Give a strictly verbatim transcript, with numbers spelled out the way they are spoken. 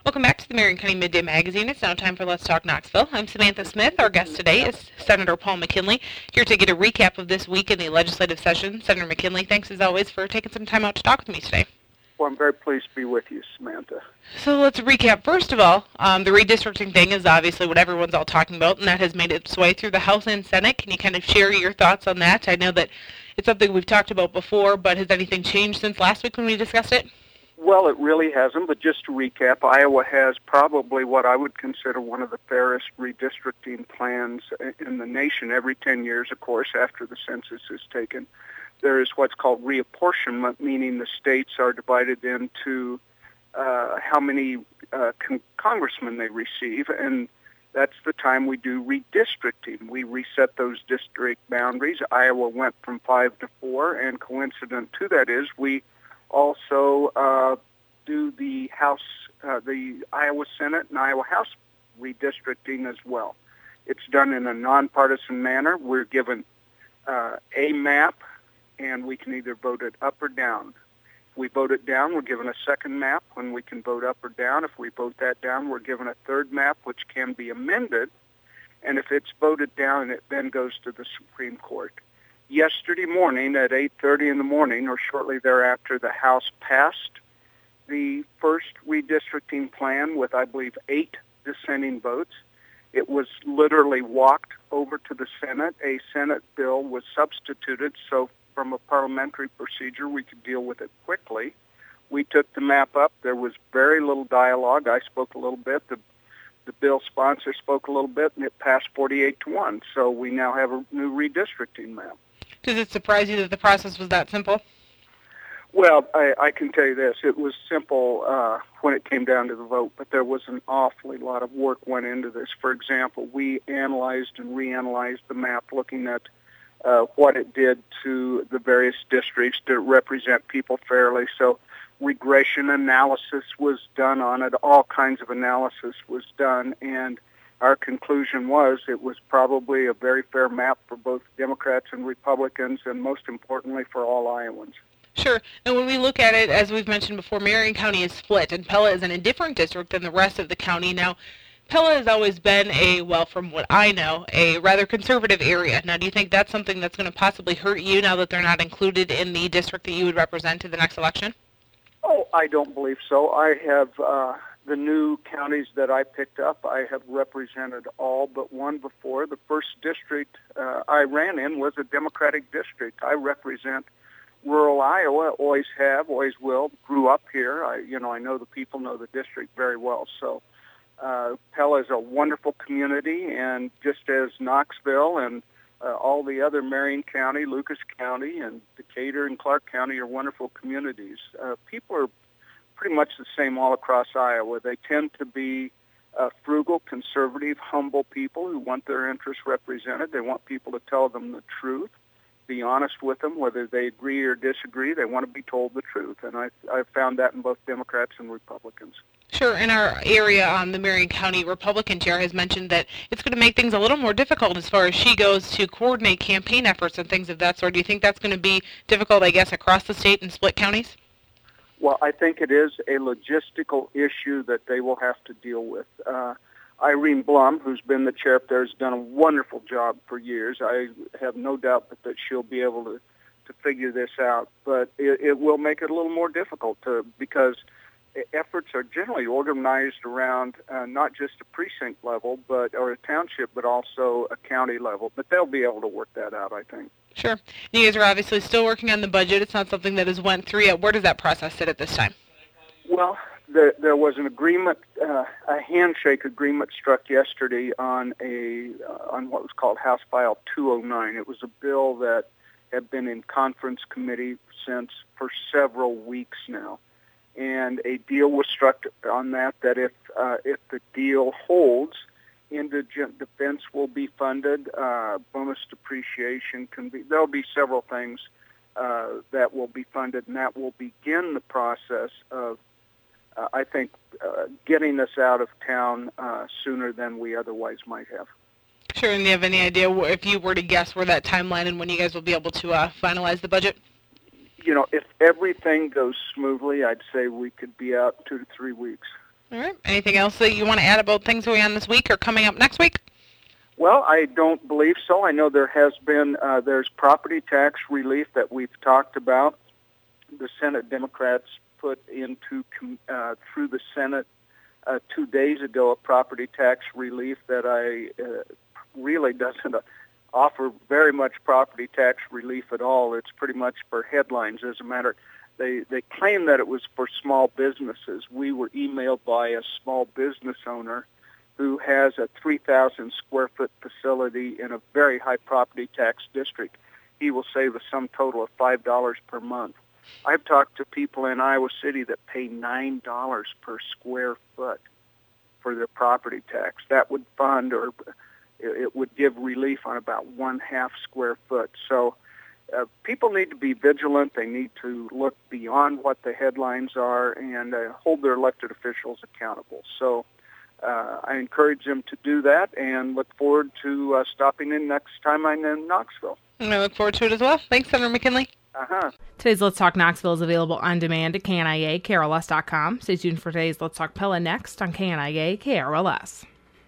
Welcome back to the Marion County Midday Magazine. It's now time for Let's Talk Knoxville. I'm Samantha Smith. Our guest today is Senator Paul McKinley, here to get a recap of this week in the legislative session. Senator McKinley, thanks as always for taking some time out to talk with me today. Well, I'm very pleased to be with you, Samantha. So let's recap. First of all, um, the redistricting thing is obviously what everyone's all talking about, and that has made its way through the House and Senate. Can you kind of share your thoughts on that? I know that it's something we've talked about before, but has anything changed since last week when we discussed it? Well, it really hasn't, but just to recap, Iowa has probably what I would consider one of the fairest redistricting plans in the nation. Every ten years, of course, after the census is taken, there is what's called reapportionment, meaning the states are divided into uh, how many uh, con- congressmen they receive, and that's the time we do redistricting. We reset those district boundaries. Iowa went from five to four, and coincident to that is we also uh, do the House, uh, the Iowa Senate and Iowa House redistricting as well. It's done in a nonpartisan manner. We're given uh, a map, and we can either vote it up or down. If we vote it down, we're given a second map when we can vote up or down. If we vote that down, we're given a third map, which can be amended. And if it's voted down, it then goes to the Supreme Court. Yesterday morning at eight thirty in the morning, or shortly thereafter, the House passed the first redistricting plan with, I believe, eight dissenting votes. It was literally walked over to the Senate. A Senate bill was substituted, so from a parliamentary procedure, we could deal with it quickly. We took the map up. There was very little dialogue. I spoke a little bit. The, the bill sponsor spoke a little bit, and it passed forty-eight to one. So we now have a new redistricting map. Does it surprise you that the process was that simple? Well, I, I can tell you this. It was simple uh, when it came down to the vote, but there was an awfully lot of work went into this. For example, we analyzed and reanalyzed the map looking at uh, what it did to the various districts to represent people fairly. So regression analysis was done on it. All kinds of analysis was done, and our conclusion was it was probably a very fair map for both Democrats and Republicans, and most importantly for all Iowans. Sure. And when we look at it, as we've mentioned before, Marion County is split, and Pella is in a different district than the rest of the county. Now, Pella has always been a, well, from what I know, a rather conservative area. Now, do you think that's something that's going to possibly hurt you now that they're not included in the district that you would represent in the next election? Oh, I don't believe so. I have uh, the new counties that I picked up, I have represented all but one before. The first district uh, I ran in was a Democratic district. I represent rural Iowa, always have, always will, grew up here. I, you know, I know the people, know the district very well. So uh, Pella is a wonderful community, and just as Knoxville and uh, all the other Marion County, Lucas County, and Decatur and Clark County are wonderful communities. Uh, people are pretty much the same all across Iowa. They tend to be uh, frugal, conservative, humble people who want their interests represented. They want people to tell them the truth, be honest with them, whether they agree or disagree. They want to be told the truth, and I, I've found that in both Democrats and Republicans. Sure. In our area, um, the Marion County Republican chair has mentioned that it's going to make things a little more difficult as far as she goes to coordinate campaign efforts and things of that sort. Do you think that's going to be difficult, I guess, across the state and split counties? Well, I think it is a logistical issue that they will have to deal with. Uh, Irene Blum, who's been the chair up there, has done a wonderful job for years. I have no doubt that, that she'll be able to, to figure this out. But it, it will make it a little more difficult to, because efforts are generally organized around uh, not just a precinct level, but or a township, but also a county level. But they'll be able to work that out, I think. Sure. You guys are obviously still working on the budget. It's not something that has went through yet. Where does that process sit at this time? Well, there, there was an agreement, uh, a handshake agreement struck yesterday on a uh, on what was called House File two oh nine. It was a bill that had been in conference committee since for several weeks now, and a deal was struck on that. That if uh, if the deal holds, indigent defense will be funded. Uh, bonus depreciation can be. There'll be several things uh, that will be funded, and that will begin the process of, uh, I think, uh, getting us out of town uh, sooner than we otherwise might have. Sure. And do you have any idea, if you were to guess, where that timeline and when you guys will be able to uh, finalize the budget? You know, if everything goes smoothly, I'd say we could be out two to three weeks. All right. Anything else that you want to add about things going on this week or coming up next week? Well, I don't believe so. I know there has been, uh, there's property tax relief that we've talked about. The Senate Democrats put into, uh, through the Senate uh, two days ago, a property tax relief that I uh, really doesn't offer very much property tax relief at all. It's pretty much for headlines. As a matter, they, they claim that it was for small businesses. We were emailed by a small business owner who has a three thousand square foot facility in a very high property tax district. He will save a sum total of five dollars per month. I've talked to people in Iowa City that pay nine dollars per square foot for their property tax. That would fund, or it would give relief on about one half square foot. So uh, people need to be vigilant. They need to look beyond what the headlines are and uh, hold their elected officials accountable. So Uh, I encourage them to do that and look forward to uh, stopping in next time I'm in Knoxville. And I look forward to it as well. Thanks, Senator McKinley. Uh-huh. Today's Let's Talk Knoxville is available on demand at K N I A K R L S dot com. Stay tuned for today's Let's Talk Pella next on K N I A K R L S.